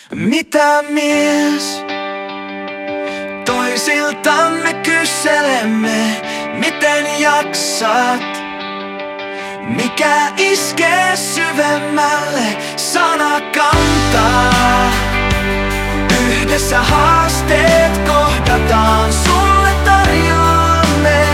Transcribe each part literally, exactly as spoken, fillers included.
Mitä mies? Toisiltamme kyselemme, miten jaksat? Mikä iskee syvemmälle, sana kantaa. Yhdessä haasteet kohdataan, sulle tarjoamme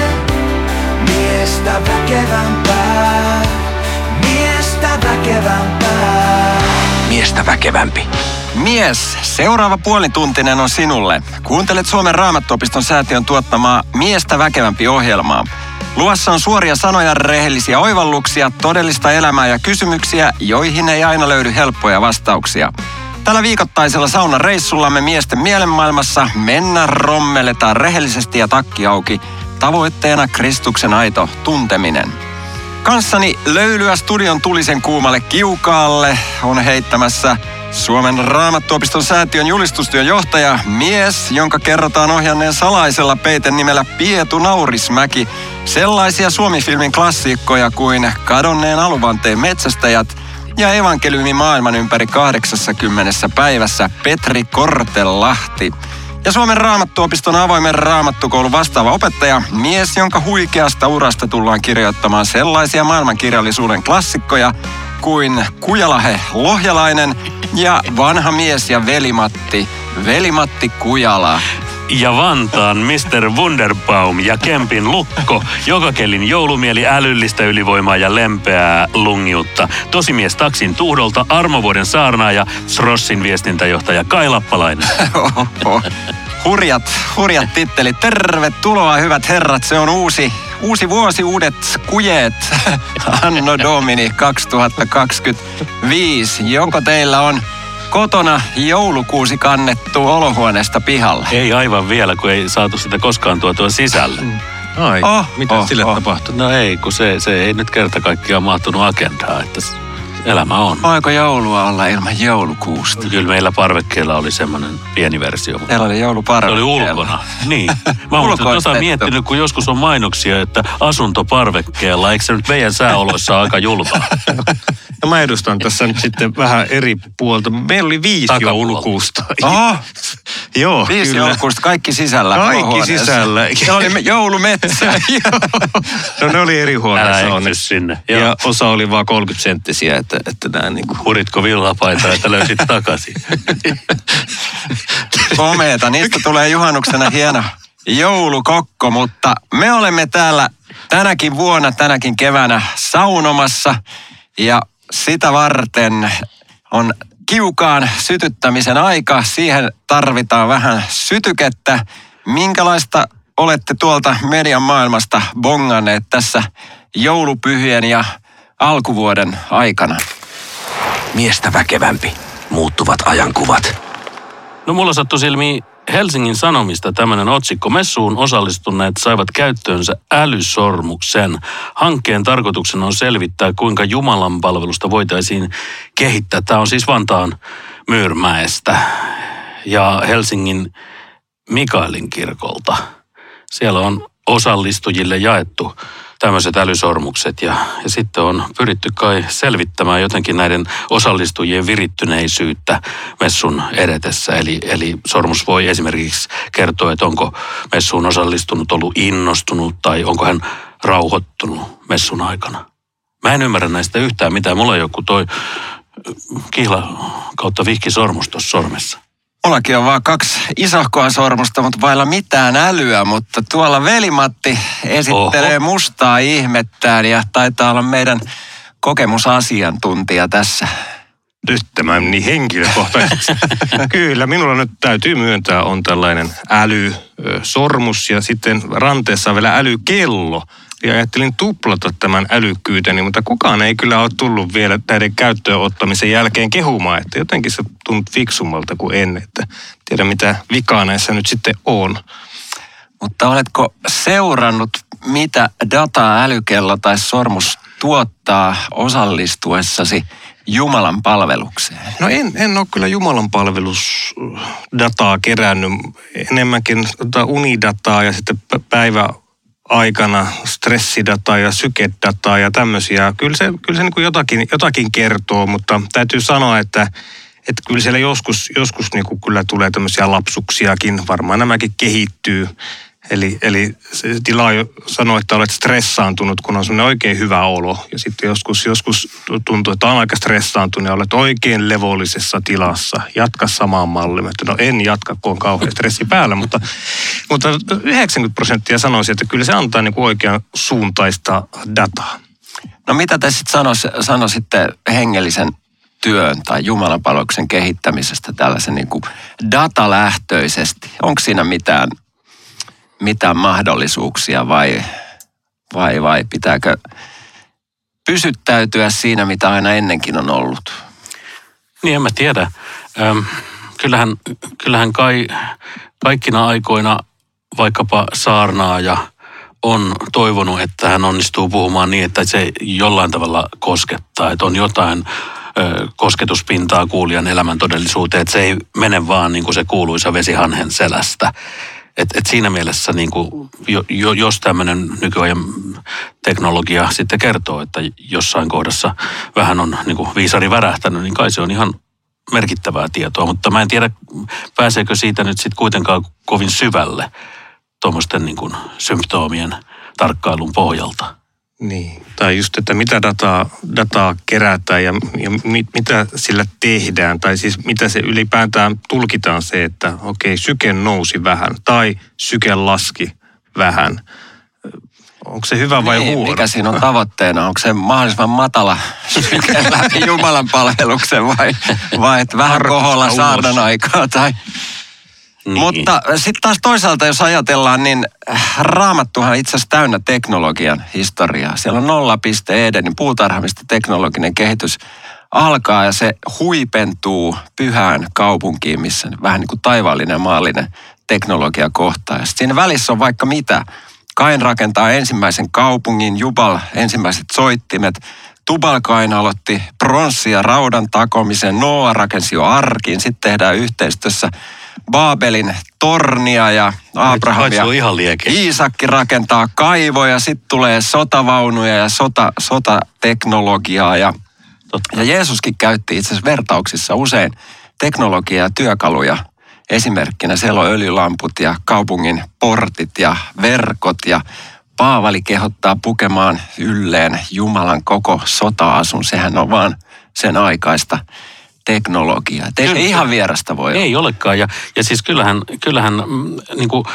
miestä väkevämpää, miestä väkevämpää. Miestä väkevämpi. Mies, seuraava puolituntinen on sinulle. Kuuntelet Suomen Raamattuopiston säätiön tuottamaa Miestä väkevämpi -ohjelmaa. Luvassa on suoria sanoja, rehellisiä oivalluksia, todellista elämää ja kysymyksiä, joihin ei aina löydy helppoja vastauksia. Tällä viikoittaisella saunareissullamme miesten mielenmaailmassa mennään rommeletaan rehellisesti ja takki auki. Tavoitteena Kristuksen aito tunteminen. Kanssani löylyä studion tulisen kuumalle kiukaalle on heittämässä Suomen Raamattuopiston säätiön julistustyön johtaja, mies, jonka kerrotaan ohjanneen salaisella peiten nimellä Pietu Naurismäki sellaisia Suomi-filmin klassikkoja kuin Kadonneen aluvanteen metsästäjät ja evankeliumin maailman ympäri kahdeksankymmentä päivässä Petri Kortelahti. Ja Suomen Raamattuopiston avoimen raamattukoulun vastaava opettaja, mies, jonka huikeasta urasta tullaan kirjoittamaan sellaisia maailmankirjallisuuden klassikkoja kuin Kujalahe Lohjalainen ja Vanha mies ja Veli-Matti, Veli-Matti Kujala. Ja Vantaan mister Wunderbaum ja Kempin Lukko, jokakelin joulumieli, älyllistä ylivoimaa ja lempeää lungiutta. Tosimies Taksin Tuhdolta, Armovuoden saarnaaja, Srossin viestintäjohtaja Kai Lappalainen. Hurjat, hurjat tittelit. Tervetuloa hyvät herrat, se on uusi, uusi vuosi, uudet kujeet. Anno Domini kaksituhattakaksikymmentäviisi. Joko teillä on kotona joulukuusi kannettu olohuoneesta pihalle? Ei aivan vielä, kun ei saatu sitä koskaan tuotua sisälle. Ai, oh, mitä oh, sille oh. tapahtui? No ei, kun se, se ei nyt kerta kaikkiaan mahtunut agendaa, että elämä on. Voiko joulua olla ilman joulukuusta? Kyllä meillä parvekkeella oli semmoinen pieni versio. Teillä oli jouluparvekkeella. Se oli ulkona. Niin. Mä oon tota miettinyt, kun joskus on mainoksia, että asunto parvekkeella. Eikö se nyt meidän sääoloissa aika julmaa? No mä edustan tässä nyt sitten vähän eri puolta. Meillä oli viisi Takapuolta. joulukuusta. Oho, Joo, viisi kyllä. joulukuusta, kaikki sisällä. Kaikki sisällä. Se oli joulumetsä. No ne oli eri huoneessa Älä onneksi. sinne. Ja Joo. osa oli vaan kolmekymmentä senttisiä, että, että nämä niinku... Huritko villapaitaa, että löysit takaisin? Komeeta, niistä tulee juhannuksena hieno joulukokko, mutta me olemme täällä tänäkin vuonna, tänäkin keväänä saunomassa ja sitä varten on kiukaan sytyttämisen aika. Siihen tarvitaan vähän sytykettä. Minkälaista olette tuolta median maailmasta bonganneet tässä joulupyhien ja alkuvuoden aikana? Miestä väkevämpi. Muuttuvat ajankuvat. No mulla sattui silmiin Helsingin Sanomista tämmöinen otsikko. Messuun osallistuneet saivat käyttöönsä älysormuksen. Hankkeen tarkoituksena on selvittää, kuinka Jumalan palvelusta voitaisiin kehittää. Tämä on siis Vantaan Myyrmäestä ja Helsingin Mikaelin kirkolta. Siellä on osallistujille jaettu tämmöiset älysormukset ja, ja sitten on pyritty kai selvittämään jotenkin näiden osallistujien virittyneisyyttä messun edetessä. Eli, eli sormus voi esimerkiksi kertoa, että onko messuun osallistunut ollut innostunut tai onko hän rauhoittunut messun aikana. Mä en ymmärrä näistä yhtään mitään. Mulla on joku toi kihla kautta vihkisormus tuossa sormessa. Mullakin on vaan kaksi isohkoa sormusta, mutta vailla mitään älyä, mutta tuolla Veli-Matti esittelee Oho. mustaa ihmettään ja taitaa olla meidän kokemusasiantuntija tässä. Nyt tämä niin henkilökohtaisesti. Kyllä, minulla nyt täytyy myöntää on tällainen älysormus ja sitten ranteessa on vielä älykello. Ja ajattelin tuplata tämän älykkyyteni, mutta kukaan ei kyllä ole tullut vielä näiden käyttöön ottamisen jälkeen kehumaan, että jotenkin se tuntuu fiksummalta kuin ennen, että tiedä mitä vikaa näissä nyt sitten on. Mutta oletko seurannut, mitä dataa älykello tai sormus tuottaa osallistuessasi Jumalan palvelukseen? No en, en ole kyllä Jumalan palvelusdataa kerännyt, enemmänkin unidataa ja sitten päivä aikana stressidataa ja sykedataa ja tämmöisiä. Kyllä se, kyllä se niin kuin jotakin, jotakin kertoo, mutta täytyy sanoa, että, että kyllä siellä joskus, joskus niin kuin kyllä tulee tämmöisiä lapsuksiakin, varmaan nämäkin kehittyy. Eli, eli se tilaa jo sanoo, että olet stressaantunut, kun on semmoinen oikein hyvä olo. Ja sitten joskus, joskus tuntuu, että on aika stressaantunut ja olet oikein levollisessa tilassa. Jatka samaan malliin. No en jatka, kun on kauhean stressi päällä, mutta, mutta yhdeksänkymmentä prosenttia sanoisi, että kyllä se antaa niin kuin oikean suuntaista dataa. No mitä te sitten sanois, sanoisitte hengellisen työn tai jumalanpalveluksen kehittämisestä tällaisen niin kuin datalähtöisesti? Onko siinä mitään... mitään mahdollisuuksia vai, vai, vai pitääkö pysyttäytyä siinä, mitä aina ennenkin on ollut? Niin, en mä tiedä. Öm, kyllähän kyllähän kai, kaikkina aikoina vaikkapa saarnaaja on toivonut, että hän onnistuu puhumaan niin, että se jollain tavalla koskettaa, että on jotain ö, kosketuspintaa kuulijan elämän todellisuuteen, että se ei mene vaan niin kuin se kuuluisa vesihanhen selästä. Et, et siinä mielessä, niin kuin, jo, jo, jos tämmöinen nykyajan teknologia sitten kertoo, että jossain kohdassa vähän on niin kuin viisari värähtänyt, niin kai se on ihan merkittävää tietoa. Mutta mä en tiedä, pääseekö siitä nyt sitten kuitenkaan kovin syvälle tuommoisten niin kuin symptoomien tarkkailun pohjalta. Niin, tai just, että mitä dataa, dataa kerätään ja, ja mit, mitä sillä tehdään, tai siis mitä se ylipäätään tulkitaan se, että okei, syke nousi vähän, tai syke laski vähän. Onko se hyvä vai niin, huono? Mikä siinä on tavoitteena? Onko se mahdollisimman matala syke läpi Jumalan palveluksen vai, vai että vähän koholla saarnan aikaa tai... Niin. Mutta sitten taas toisaalta, jos ajatellaan, niin Raamattuhan itse asiassa täynnä teknologian historiaa. Siellä on nolla piste Edenin puutarha, mistä teknologinen kehitys alkaa ja se huipentuu pyhään kaupunkiin, missä vähän niin kuin taivaallinen ja maallinen teknologia kohtaa. Ja siinä välissä on vaikka mitä. Kain rakentaa ensimmäisen kaupungin, Jubal ensimmäiset soittimet, Tubal-Kain aloitti pronssi- ja raudan takomisen, Noa rakensi jo arkin, sitten tehdään yhteistyössä Baabelin tornia ja Abraham ja Iisakki rakentaa kaivoja, sitten tulee sotavaunuja ja sota, sotateknologiaa ja, ja Jeesuskin käytti itse asiassa vertauksissa usein teknologiaa ja työkaluja. Esimerkkinä siellä on öljylamput ja kaupungin portit ja verkot ja Paavali kehottaa pukemaan ylleen Jumalan koko sota-asun. Sehän on vaan sen aikaista teknologiaa. Ei se ihan vierasta voi olla. Ei olekaan. Ja, ja siis kyllähän, kyllähän niin kuin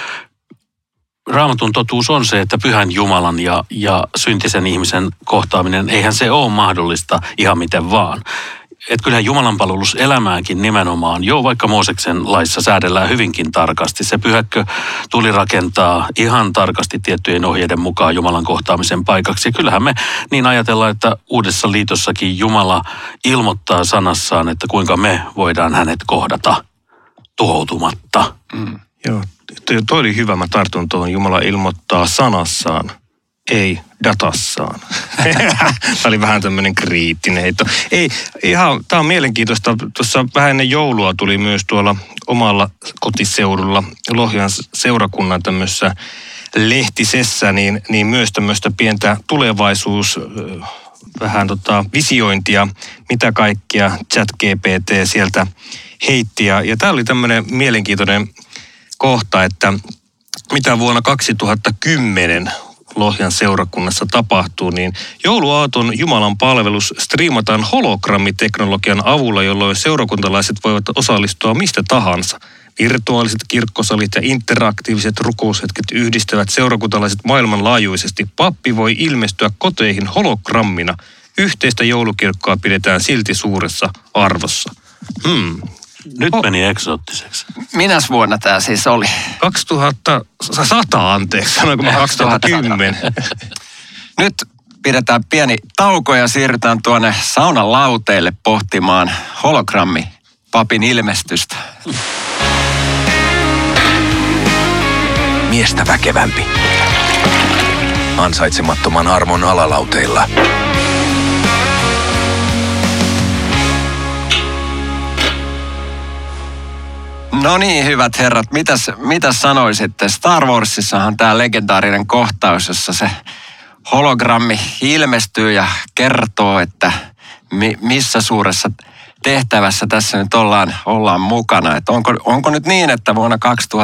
Raamatun totuus on se, että pyhän Jumalan ja, ja syntisen ihmisen kohtaaminen, eihän se ole mahdollista ihan miten vaan. Että kyllähän Jumalanpalvelus elämääkin nimenomaan, jo vaikka Mooseksen laissa säädellään hyvinkin tarkasti. Se pyhäkkö tuli rakentaa ihan tarkasti tiettyjen ohjeiden mukaan Jumalan kohtaamisen paikaksi. Ja kyllähän me niin ajatellaan, että Uudessa liitossakin Jumala ilmoittaa sanassaan, että kuinka me voidaan hänet kohdata tuhoutumatta. Mm. Joo, toi oli hyvä. Mä tartun tuohon. Jumala ilmoittaa sanassaan. Ei datassaan. Tämä oli vähän tämmöinen kriittinen heitto. Ei, ihan, tämä on mielenkiintoista. Tuossa vähän ennen joulua tuli myös tuolla omalla kotiseudulla Lohjan seurakunnan tämmöisessä lehtisessä, niin, niin myös tämmöistä pientä tulevaisuus, vähän tota visiointia, mitä kaikkia ChatGPT sieltä heitti. Ja, ja tämä oli tämmöinen mielenkiintoinen kohta, että mitä vuonna kaksituhattakymmenen Lohjan seurakunnassa tapahtuu, niin jouluaaton Jumalan palvelus striimataan hologrammiteknologian avulla, jolloin seurakuntalaiset voivat osallistua mistä tahansa. Virtuaaliset kirkkosalit ja interaktiiviset rukoushetket yhdistävät seurakuntalaiset maailmanlaajuisesti. Pappi voi ilmestyä koteihin hologrammina. Yhteistä joulukirkkoa pidetään silti suuressa arvossa. Hmm. Nyt meni eksoottiseksi. Minäs vuonna tämä siis oli? kaksituhattasata, anteeksi, sanoinko mä kaksituhattakymmenen. Nyt pidetään pieni tauko ja siirrytään tuonne saunan lauteille pohtimaan hologrammi papin ilmestystä. Miestä väkevämpi. Ansaitsemattoman armon alalauteilla. No niin, hyvät herrat, mitäs, mitäs sanoisitte? Star Warsissahan tämä legendaarinen kohtaus, jossa se hologrammi ilmestyy ja kertoo, että mi, missä suuressa tehtävässä tässä nyt ollaan, ollaan mukana. Että onko, onko nyt niin, että vuonna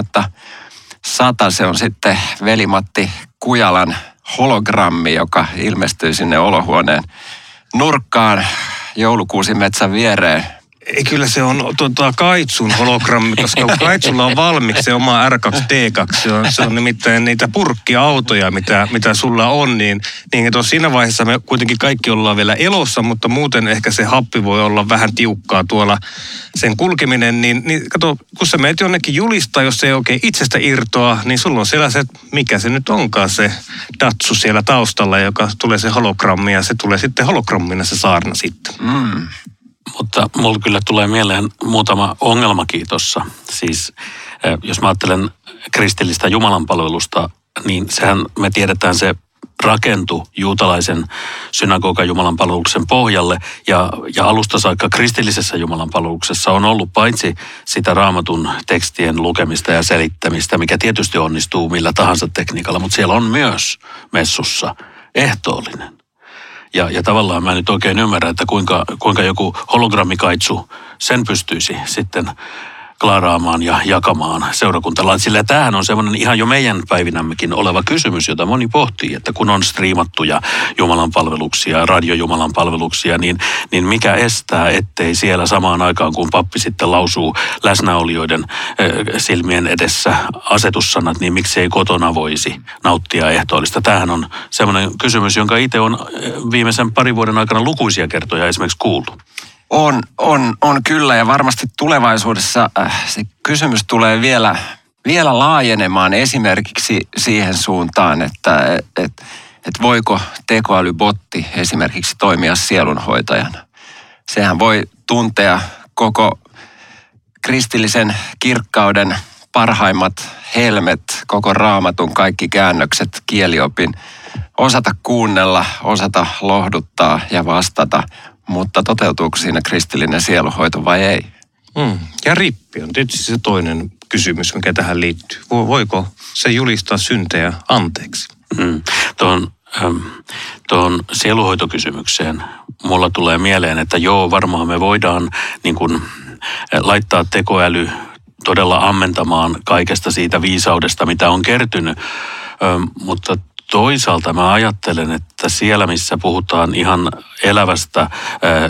kaksituhattasata se on sitten Veli-Matti Kujalan hologrammi, joka ilmestyy sinne olohuoneen nurkkaan joulukuusimetsän viereen? Ei, kyllä se on tuota, Kaitsun hologrammi, koska Kaitsulla on valmiiksi se oma R kaksi D kaksi. Se on, se on nimittäin niitä purkkiautoja, mitä, mitä sulla on. Niin, niin tuossa siinä vaiheessa me kuitenkin kaikki ollaan vielä elossa, mutta muuten ehkä se happi voi olla vähän tiukkaa tuolla sen kulkeminen. Niin, niin kato, kun sä meet jonnekin julistaa, jos se ei oikein itsestä irtoa, niin sulla on siellä se, mikä se nyt onkaan se datsu siellä taustalla, joka tulee se hologrammi ja se tulee sitten hologrammina se saarna sitten. Mm. Mutta mulla kyllä tulee mieleen muutama ongelmakin tuossa. Siis jos mä ajattelen kristillistä jumalanpalvelusta, niin sehän me tiedetään se rakentui juutalaisen synagogan jumalanpalveluksen pohjalle. Ja, ja alusta saakka kristillisessä jumalanpalveluksessa on ollut paitsi sitä raamatun tekstien lukemista ja selittämistä, mikä tietysti onnistuu millä tahansa tekniikalla, mutta siellä on myös messussa ehtoollinen. Ja, ja tavallaan mä nyt oikein ymmärrän, että kuinka, kuinka joku hologrammikaitsu sen pystyisi sitten klaaraamaan ja jakamaan seurakuntalaisille. Sillä tämähän on semmoinen ihan jo meidän päivinämmekin oleva kysymys, jota moni pohtii, että kun on striimattuja Jumalan palveluksia, radiojumalan palveluksia, niin, niin mikä estää, ettei siellä samaan aikaan, kun pappi sitten lausuu läsnäolijoiden äh, silmien edessä asetussanat, niin miksi ei kotona voisi nauttia ehtoollista. Tämähän on semmoinen kysymys, jonka itse on viimeisen parin vuoden aikana lukuisia kertoja esimerkiksi kuullut. On, on, on kyllä, ja varmasti tulevaisuudessa äh, se kysymys tulee vielä, vielä laajenemaan esimerkiksi siihen suuntaan, että et, et voiko tekoälybotti esimerkiksi toimia sielunhoitajana. Sehän voi tuntea koko kristillisen kirkkauden parhaimmat helmet, koko raamatun kaikki käännökset, kieliopin, osata kuunnella, osata lohduttaa ja vastata. Mutta toteutuuko siinä kristillinen sielunhoito vai ei? Mm. Ja rippi on tietysti se toinen kysymys, mikä tähän liittyy. Voiko se julistaa syntejä anteeksi? Mm. Tuohon, ähm, tuohon sielunhoitokysymykseen mulla tulee mieleen, että joo, varmaan me voidaan niin kun, laittaa tekoäly todella ammentamaan kaikesta siitä viisaudesta, mitä on kertynyt, ähm, mutta toisaalta mä ajattelen, että siellä missä puhutaan ihan elävästä äh,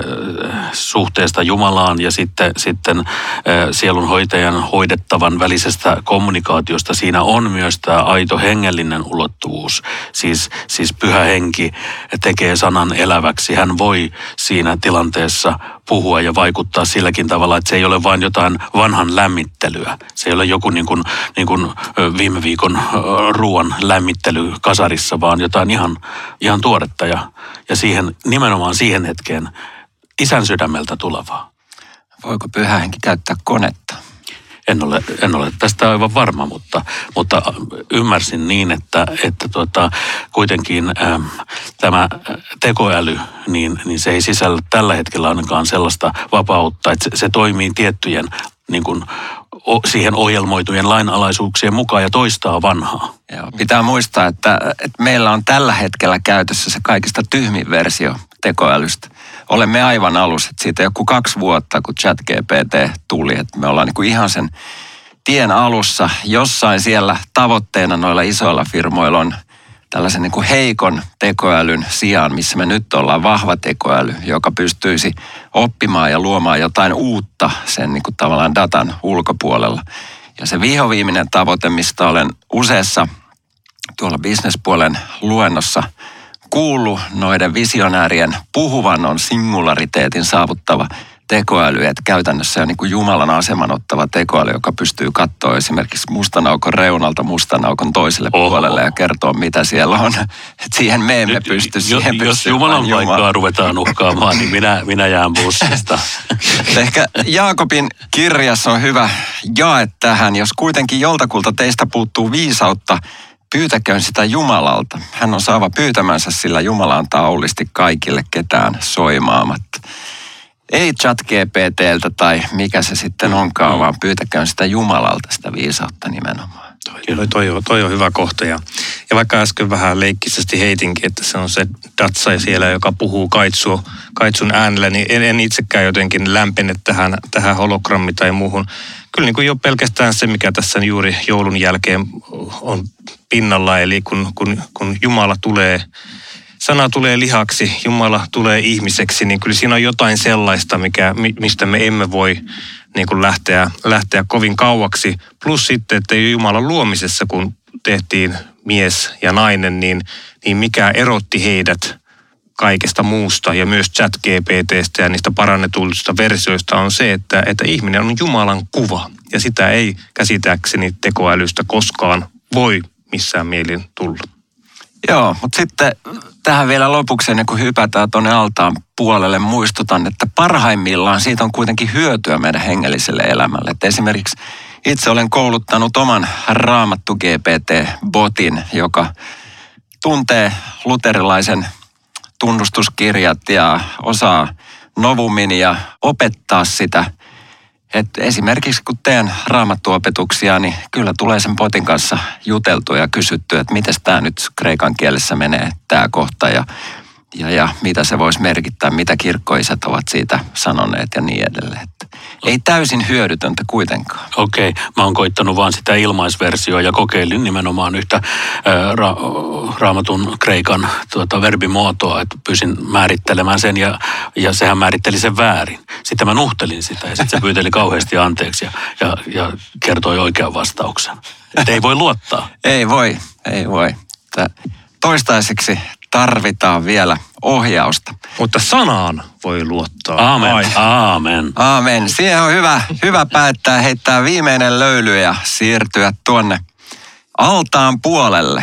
suhteesta Jumalaan ja sitten, sitten äh, sielunhoitajan hoidettavan välisestä kommunikaatiosta, siinä on myös tämä aito hengellinen ulottuvuus. Siis, siis pyhä henki tekee sanan eläväksi. Hän voi siinä tilanteessa puhua ja vaikuttaa silläkin tavalla, että se ei ole vain jotain vanhan lämmittelyä. Se ei ole joku niin kuin, niin kuin viime viikon ruoan lämmittely kasarissa, vaan jotain ihan, ihan tuoretta ja, ja siihen, nimenomaan siihen hetkeen isän sydämeltä tulevaa. Voiko pyhä henki käyttää konetta? En ole, en ole tästä aivan varma, mutta, mutta ymmärsin niin, että, että tuota, kuitenkin ähm, tämä tekoäly, niin, niin se ei sisällä tällä hetkellä ainakaan sellaista vapautta, että se, se toimii tiettyjen niin kuin, o, siihen ohjelmoitujen lainalaisuuksien mukaan ja toistaa vanhaa. Joo, pitää muistaa, että, että meillä on tällä hetkellä käytössä se kaikista tyhmin versio tekoälystä. Olemme aivan alussa, että siitä joku kaksi vuotta, kun ChatGPT tuli, että me ollaan niin kuin ihan sen tien alussa. Jossain siellä tavoitteena noilla isoilla firmoilla on tällaisen niin kuin heikon tekoälyn sijaan, missä me nyt ollaan vahva tekoäly, joka pystyisi oppimaan ja luomaan jotain uutta sen niin kuin tavallaan datan ulkopuolella. Ja se vihoviimeinen tavoite, mistä olen useassa tuolla bisnespuolen luennossa kuullut noiden visionäärien puhuvan, on singulariteetin saavuttava tekoäly, että käytännössä on niin kuin Jumalan aseman ottava tekoäly, joka pystyy katsoa esimerkiksi mustan aukon reunalta mustan aukon toiselle Oho. puolelle ja kertoa, mitä siellä on. Et siihen me emme pysty. Siihen jos jos Jumalan paikkaa Jumala. ruvetaan uhkaamaan, niin minä, minä jään bussista. Ehkä Jaakobin kirjassa on hyvä jae tähän, jos kuitenkin joltakulta teistä puuttuu viisautta, pyytäköön sitä Jumalalta. Hän on saava pyytämänsä, sillä Jumala antaa aulisti kaikille ketään soimaamatta. Ei ChatGPTltä tai mikä se sitten onkaan, vaan pyytäköön sitä Jumalalta sitä viisautta nimenomaan. Toi, toi, on, toi on hyvä kohta. Ja, ja vaikka äsken vähän leikkisesti heitinkin, että se on se Datsa siellä, joka puhuu kaitsu, kaitsun äänellä, niin en, en itsekään jotenkin lämpene tähän, tähän hologrammi tai muuhun. Kyllä niin kuin jo pelkästään se, mikä tässä juuri joulun jälkeen on pinnalla, eli kun, kun, kun Jumala tulee, sana tulee lihaksi, Jumala tulee ihmiseksi, niin kyllä siinä on jotain sellaista, mikä, mistä me emme voi niin kuin lähteä, lähteä kovin kauaksi. Plus sitten, että Jumalan luomisessa, kun tehtiin mies ja nainen, niin, niin mikä erotti heidät kaikesta muusta ja myös ChatGPT:stä ja niistä parannetuista versioista on se, että, että ihminen on Jumalan kuva. Ja sitä ei käsittääkseni tekoälystä koskaan voi missään mielin tulla. Joo, mutta sitten tähän vielä lopuksi, ennen kuin hypätään tuonne altaan puolelle, muistutan, että parhaimmillaan siitä on kuitenkin hyötyä meidän hengelliselle elämälle. Et esimerkiksi itse olen kouluttanut oman Raamattu G P T-botin, joka tuntee luterilaisen tunnustuskirjat ja osaa novumin ja opettaa sitä. Että esimerkiksi kun teen raamattuopetuksia, niin kyllä tulee sen botin kanssa juteltu ja kysytty, että miten tämä nyt kreikan kielessä menee, tämä kohta ja, ja, ja mitä se voisi merkittää, mitä kirkkoisät ovat siitä sanoneet ja niin edelleen. Että ei täysin hyödytöntä kuitenkaan. Okei, mä oon koittanut vaan sitä ilmaisversioa ja kokeilin nimenomaan yhtä ää, ra- raamatun kreikan tuota, verbimuotoa, että pyysin määrittelemään sen ja, ja sehän määritteli sen väärin. Sitten mä nuhtelin sitä ja sitten se pyyteli kauheasti anteeksi ja, ja, ja kertoi oikean vastauksen. Että ei voi luottaa. Ei voi, ei voi. Toistaiseksi tarvitaan vielä ohjausta. Mutta sanaan voi luottaa. Aamen, Ai. aamen. Aamen. Siihen on hyvä, hyvä päättää heittää viimeinen löyly ja siirtyä tuonne altaan puolelle.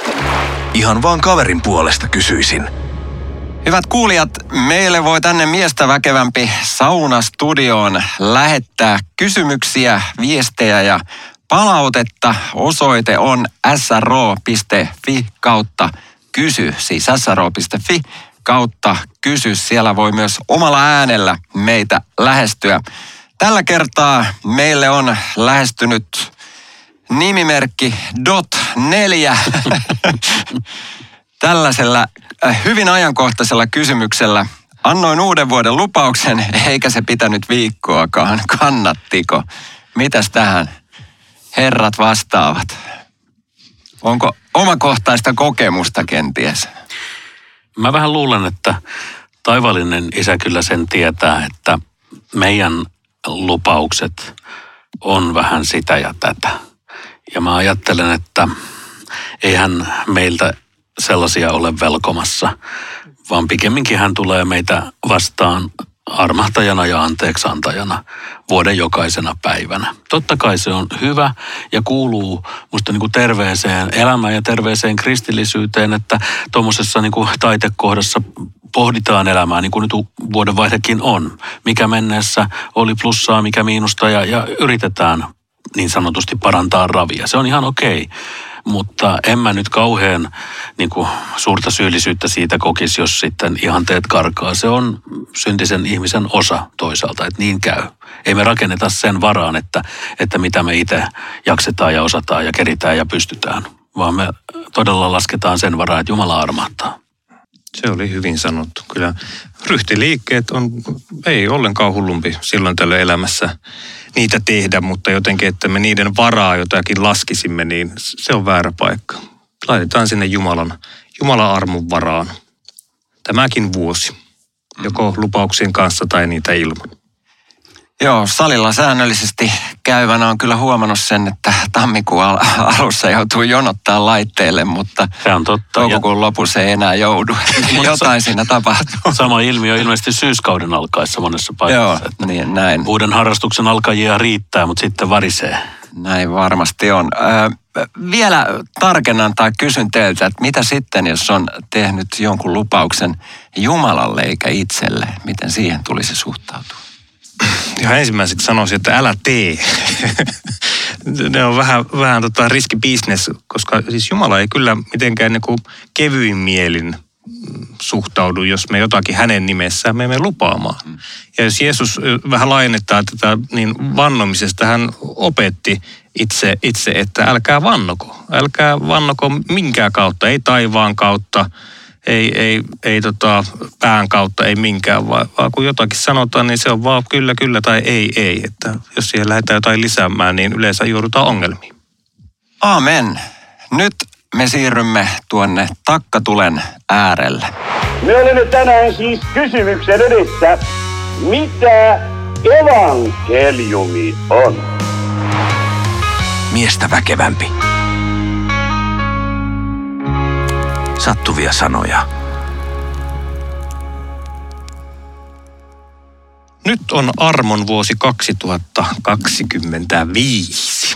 Ihan vaan kaverin puolesta kysyisin. Hyvät kuulijat, meille voi tänne miestä väkevämpi saunastudioon lähettää kysymyksiä, viestejä ja palautetta. Osoite on s r o piste f i kautta kysy, siis s r o piste f i kautta kysy. Siellä voi myös omalla äänellä meitä lähestyä. Tällä kertaa meille on lähestynyt nimimerkki dot neljä. Tällaisella hyvin ajankohtaisella kysymyksellä annoin uuden vuoden lupauksen, eikä se pitänyt viikkoakaan. Kannattiko? Mitäs tähän herrat vastaavat? Onko omakohtaista kokemusta kenties? Mä vähän luulen, että taivaallinen isä kyllä sen tietää, että meidän lupaukset on vähän sitä ja tätä. Ja mä ajattelen, että eihän meiltä sellaisia ole velkomassa, vaan pikemminkin hän tulee meitä vastaan armahtajana ja anteeksantajana vuoden jokaisena päivänä. Totta kai se on hyvä ja kuuluu musta niin kuin terveeseen elämään ja terveeseen kristillisyyteen, että tuommoisessa niin kuin taitekohdassa pohditaan elämää, niin kuin nyt vuodenvaihdekin on. Mikä menneessä oli plussaa, mikä miinusta ja, ja yritetään niin sanotusti parantaa ravia. Se on ihan okei. Mutta en mä nyt kauhean niin kuin, suurta syyllisyyttä siitä kokisi, jos sitten ihanteet karkaa. Se on syntisen ihmisen osa toisaalta, että niin käy. Ei me rakenneta sen varaan, että, että mitä me itse jaksetaan ja osataan ja keritään ja pystytään, vaan me todella lasketaan sen varaan, että Jumala armahtaa. Se oli hyvin sanottu. Kyllä ryhtiliikkeet on, ei ollenkaan hullumpi silloin tällöin elämässä niitä tehdä, mutta jotenkin, että me niiden varaa jotakin laskisimme, niin se on väärä paikka. Laitetaan sinne Jumalan, Jumalan armon varaan. Tämäkin vuosi, joko lupauksien kanssa tai niitä ilman. Joo, salilla säännöllisesti käyvänä on kyllä huomannut sen, että tammikuun al- alussa joutuu jonottaa laitteelle, mutta se on totta. toukokuun lopussa ei enää joudu. Jotain siinä tapahtuu. Sama ilmiö ilmeisesti syyskauden alkaessa monessa paikassa. Joo, niin näin. Uuden harrastuksen alkajia riittää, mutta sitten varisee. Näin varmasti on. Öö, vielä tarkennan tai kysyn teiltä, että mitä sitten, jos on tehnyt jonkun lupauksen Jumalalle eikä itselle? Miten siihen tulisi suhtautua? Ihan ensimmäiseksi sanoisin, että älä tee. Ne on vähän, vähän tota riskibisnes, koska siis Jumala ei kyllä mitenkään niin kuin kevyin mielin suhtaudu, jos me jotakin hänen nimessään me emme lupaamaan. Ja jos Jeesus vähän laajennetaan tätä, niin vannomisesta hän opetti itse, itse, että älkää vannoko. Älkää vannoko minkään kautta, ei taivaan kautta, ei, ei, ei tota pään kautta, ei minkään, vaan, vaan kun jotakin sanotaan, niin se on vaan kyllä, kyllä tai ei, ei. Että jos siihen lähdetään jotain lisäämään, niin yleensä joudutaan ongelmiin. Aamen. Nyt me siirrymme tuonne takkatulen äärelle. Me olemme tänään siis kysymyksen edessä, mitä evankeliumi on? Miestä väkevämpi. Sattuvia sanoja. Nyt on armon vuosi kaksituhattakaksikymmentäviisi.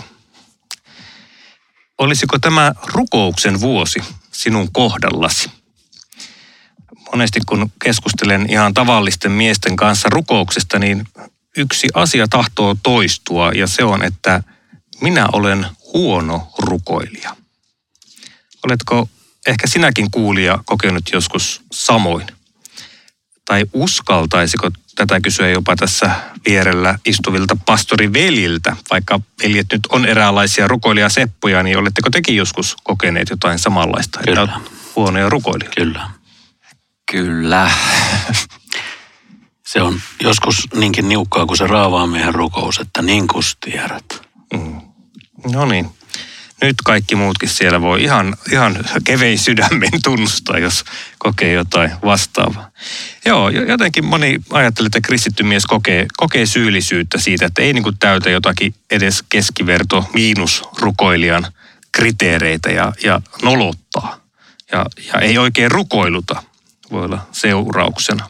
Olisiko tämä rukouksen vuosi sinun kohdallasi? Monesti kun keskustelen ihan tavallisten miesten kanssa rukouksesta, niin yksi asia tahtoo toistua ja se on, että minä olen huono rukoilija. Oletko ehkä sinäkin kuulija kokenut joskus samoin? Tai uskaltaisiko tätä kysyä jopa tässä vierellä istuvilta pastoriveljiltä, vaikka veljet nyt on eräänlaisia rukoilijaseppoja, niin oletteko tekin joskus kokeneet jotain samanlaista? Kyllä. Että huonoja rukoilijoita? Kyllä. Kyllä. Se on joskus niinkin niukkaa kuin se raavaamiehen rukous, että niin kuin tiedät. Mm. No niin. Nyt kaikki muutkin siellä voi ihan, ihan kevein sydämen tunnustaa, jos kokee jotain vastaavaa. Joo, jotenkin moni ajattelee, että kristitty mies kokee, kokee syyllisyyttä siitä, että ei niin kuin täytä jotakin edes keskiverto miinusrukoilijan kriteereitä ja, ja nolottaa. Ja, ja ei oikein rukoiluta, voi olla seurauksena.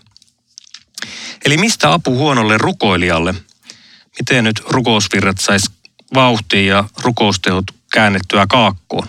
Eli mistä apu huonolle rukoilijalle? Miten nyt rukousvirrat saisi vauhtiin ja rukoustehot käännettyä kaakkoon?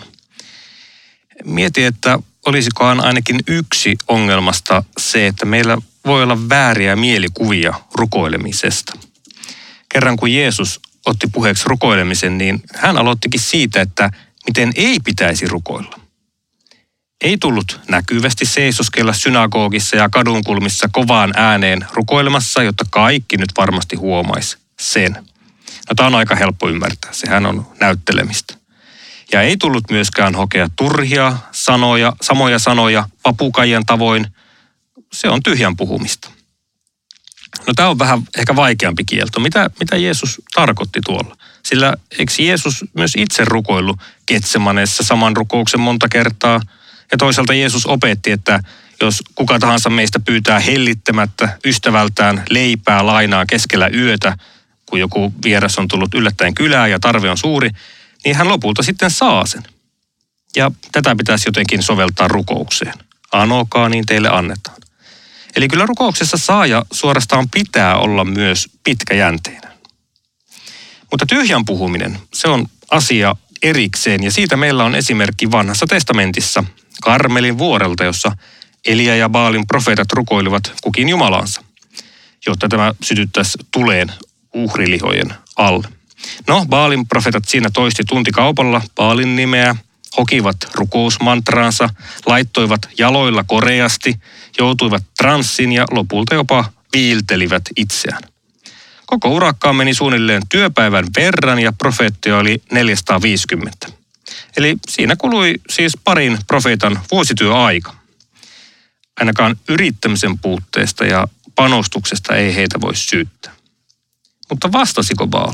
Mieti, että olisikohan ainakin yksi ongelmasta se, että meillä voi olla vääriä mielikuvia rukoilemisesta. Kerran kun Jeesus otti puheeksi rukoilemisen, niin hän aloittikin siitä, että miten ei pitäisi rukoilla. Ei tullut näkyvästi seisoskella synagogissa ja kadunkulmissa kovaan ääneen rukoilemassa, jotta kaikki nyt varmasti huomaisi sen. No tämä on aika helppo ymmärtää, sehän on näyttelemistä. Ja ei tullut myöskään hokea turhia sanoja, samoja sanoja papukaijan tavoin. Se on tyhjän puhumista. No tämä on vähän ehkä vaikeampi kielto. Mitä, mitä Jeesus tarkoitti tuolla? Sillä eikö Jeesus myös itse rukoillut Getsemaneessa saman rukouksen monta kertaa? Ja toisaalta Jeesus opetti, että jos kuka tahansa meistä pyytää hellittämättä ystävältään leipää lainaa keskellä yötä, kun joku vieras on tullut yllättäen kylään ja tarve on suuri, niin hän lopulta sitten saa sen. Ja tätä pitäisi jotenkin soveltaa rukoukseen. Anokaa, niin teille annetaan. Eli kyllä rukouksessa saa ja suorastaan pitää olla myös pitkäjänteinen. Mutta tyhjän puhuminen, se on asia erikseen ja siitä meillä on esimerkki vanhassa testamentissa Karmelin vuorelta, jossa Elia ja Baalin profeetat rukoilivat kukin jumalansa, jotta tämä sytyttäisi tuleen uhrilihojen alle. No, Baalin profeetat siinä toisti tuntikaupalla Baalin nimeä, hokivat rukousmantraansa, laittoivat jaloilla koreasti, joutuivat transsiin ja lopulta jopa viiltelivät itseään. Koko urakkaan meni suunnilleen työpäivän verran ja profeettoja oli neljäsataaviisikymmentä. Eli siinä kului siis parin profeetan vuosityöaika. Ainakaan yrittämisen puutteesta ja panostuksesta ei heitä voi syyttää. Mutta vastasiko Baal?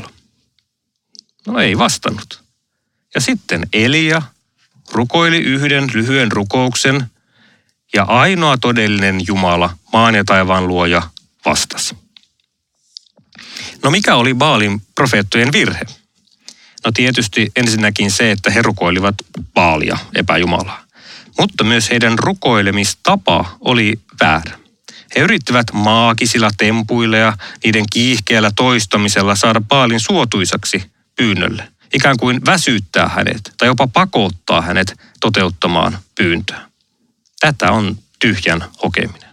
No ei vastannut. Ja sitten Elia rukoili yhden lyhyen rukouksen ja ainoa todellinen Jumala, maan ja taivaan luoja, vastasi. No mikä oli Baalin profeettojen virhe? No tietysti ensinnäkin se, että he rukoilivat Baalia, epäjumalaa. Mutta myös heidän rukoilemistapa oli väärä. He yrittivät maagisilla tempuilla ja niiden kiihkeällä toistamisella saada Baalin suotuisaksi pyynnölle. Ikään kuin väsyttää hänet tai jopa pakottaa hänet toteuttamaan pyyntöä. Tätä on tyhjän hokeminen.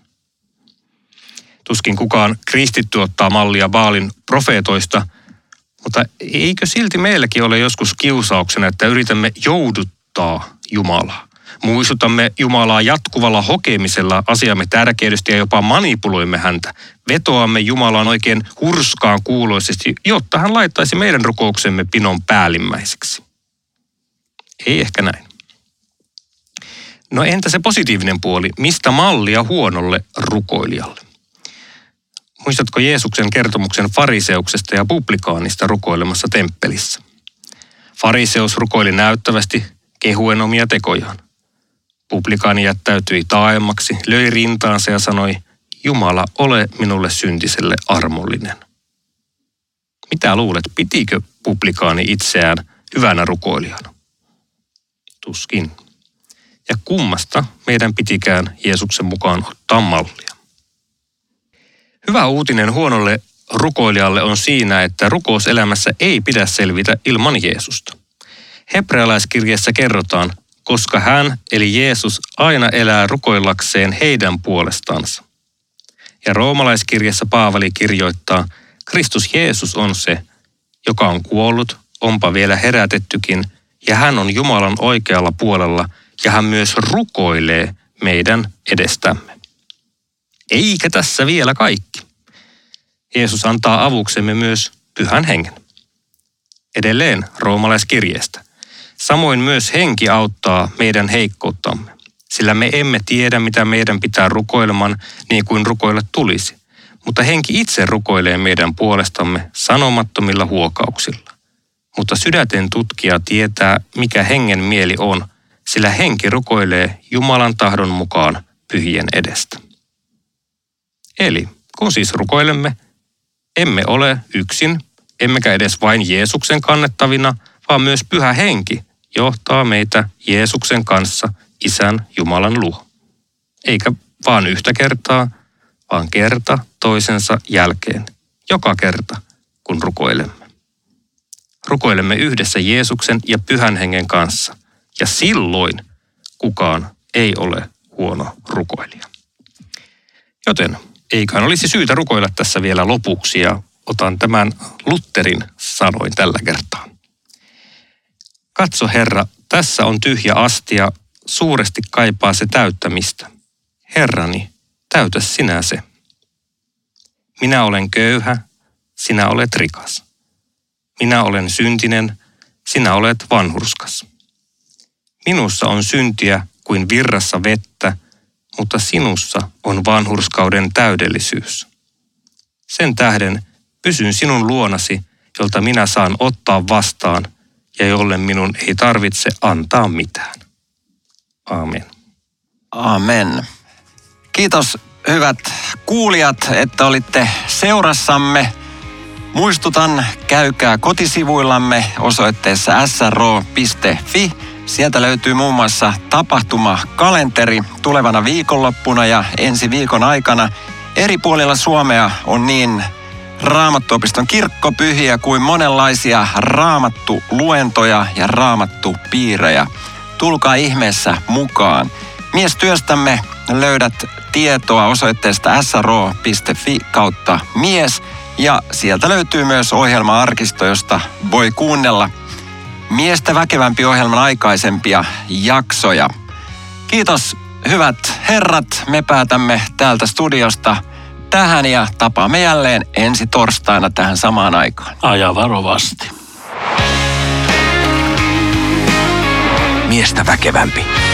Tuskin kukaan kristitty ottaa mallia Baalin profeetoista, mutta eikö silti meilläkin ole joskus kiusauksena, että yritämme jouduttaa Jumalaa? Muistutamme Jumalaa jatkuvalla hokemisella asiamme tärkeydestä ja jopa manipuloimme häntä. Vetoamme Jumalaan oikein hurskaan kuuloisesti, jotta hän laittaisi meidän rukouksemme pinon päällimmäiseksi. Ei ehkä näin. No entä se positiivinen puoli? Mistä mallia huonolle rukoilijalle? Muistatko Jeesuksen kertomuksen fariseuksesta ja publikaanista rukoilemassa temppelissä? Fariseus rukoili näyttävästi kehuen omia tekojaan. Publikaani jättäytyi taaemmaksi, löi rintaansa ja sanoi, Jumala, ole minulle syntiselle armollinen. Mitä luulet, pitikö publikaani itseään hyvänä rukoilijana? Tuskin. Ja kummasta meidän pitikään Jeesuksen mukaan ottaa mallia? Hyvä uutinen huonolle rukoilijalle on siinä, että rukouselämässä ei pidä selvitä ilman Jeesusta. Hebrealaiskirjeessä kerrotaan, koska hän, eli Jeesus, aina elää rukoillakseen heidän puolestansa. Ja roomalaiskirjassa Paavali kirjoittaa, Kristus Jeesus on se, joka on kuollut, onpa vielä herätettykin, ja hän on Jumalan oikealla puolella, ja hän myös rukoilee meidän edestämme. Eikä tässä vielä kaikki. Jeesus antaa avuksemme myös Pyhän Hengen. Edelleen roomalaiskirjeestä. Samoin myös henki auttaa meidän heikkouttamme, sillä me emme tiedä, mitä meidän pitää rukoilemaan niin kuin rukoilla tulisi. Mutta henki itse rukoilee meidän puolestamme sanomattomilla huokauksilla. Mutta sydänten tutkija tietää, mikä hengen mieli on, sillä henki rukoilee Jumalan tahdon mukaan pyhien edestä. Eli kun siis rukoilemme, emme ole yksin, emmekä edes vain Jeesuksen kannettavina, vaan myös Pyhä Henki johtaa meitä Jeesuksen kanssa Isän Jumalan luo. Eikä vaan yhtä kertaa, vaan kerta toisensa jälkeen, joka kerta, kun rukoilemme. Rukoilemme yhdessä Jeesuksen ja Pyhän Hengen kanssa, ja silloin kukaan ei ole huono rukoilija. Joten eiköhän olisi syytä rukoilla tässä vielä lopuksi, ja otan tämän Lutherin sanoin tällä kertaa. Katso Herra, tässä on tyhjä astia, suuresti kaipaa se täyttämistä. Herrani, täytä sinä se. Minä olen köyhä, sinä olet rikas. Minä olen syntinen, sinä olet vanhurskas. Minussa on syntiä kuin virrassa vettä, mutta sinussa on vanhurskauden täydellisyys. Sen tähden pysyn sinun luonasi, jolta minä saan ottaa vastaan ja jolle minun ei tarvitse antaa mitään. Aamen. Amen. Kiitos hyvät kuulijat, että olitte seurassamme. Muistutan, käykää kotisivuillamme osoitteessa s r o piste f i. Sieltä löytyy muun muassa tapahtumakalenteri tulevana viikonloppuna ja ensi viikon aikana. Eri puolilla Suomea on niin Raamattuopiston kirkkopyhiä kuin monenlaisia raamattu-luentoja ja raamattupiirejä. Tulkaa ihmeessä mukaan. Miestyöstämme löydät tietoa osoitteesta s r o piste f i kautta mies. Ja sieltä löytyy myös ohjelma-arkisto, josta voi kuunnella Miestä väkevämpi ohjelman aikaisempia jaksoja. Kiitos hyvät herrat, me päätämme täältä studiosta tähän ja tapaamme jälleen ensi torstaina tähän samaan aikaan. Aja varovasti. Miestä väkevämpi.